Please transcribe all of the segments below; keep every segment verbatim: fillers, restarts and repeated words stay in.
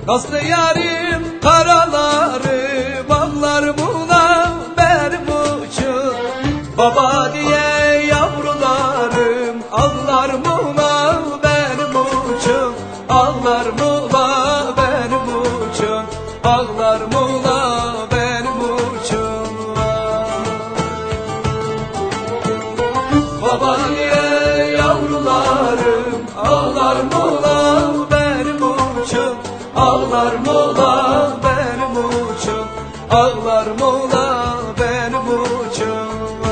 Aslı yarim karaları bağlar buna benim uçum. Baba diye yavrularım ağlar buna benim uçum. Ağlar buna benim uçum. Ağlar buna benim uçum. Baba diye yavrularım ağlar buna benim uçum. Ağlar mola benim uçum. Ağlar mola benim uçum.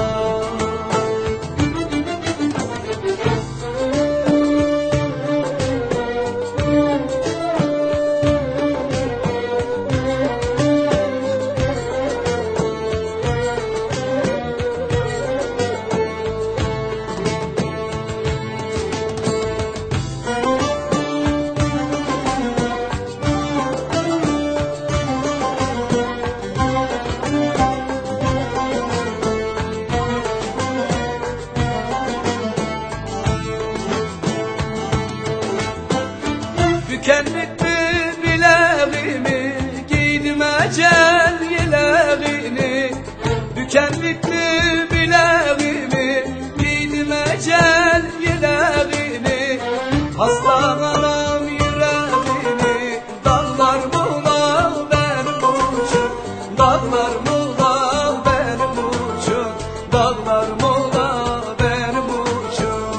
Tükenmekti bileğimi, giydim ecel yeleğini. Tükenmekti bileğimi, giydim ecel yeleğini. Aslan anam yüreğini, dağlar buna benim uçum. Dağlar buna benim uçum. Dağlar buna benim uçum.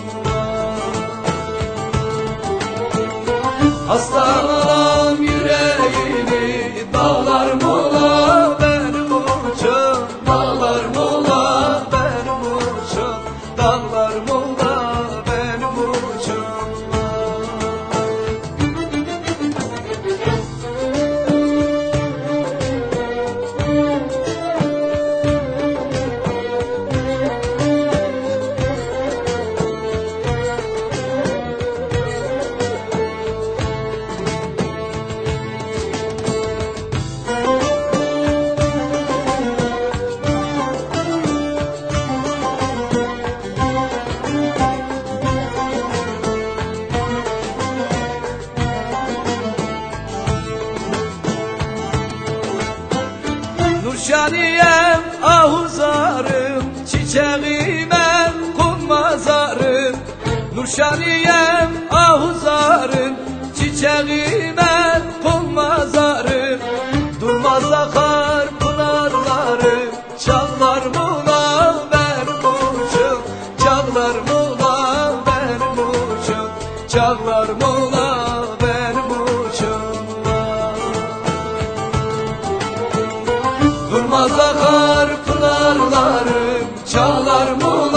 Aslanım yüreğini, dağlar mola benim uçum. Dağlar mola benim uçum. Dağlar mola benim uçum. Nurşaniyem ahuzarım, çiçeğime konmazarım. Nurşaniyem ahuzarım, çiçeğime konmazarım. Durmaz akar pınarlarım, çağlar buna benim uçum. Çağlar buna benim uçum. Çağlar buna benim uçum. Durmaz akar pınarlarım, çağlar mı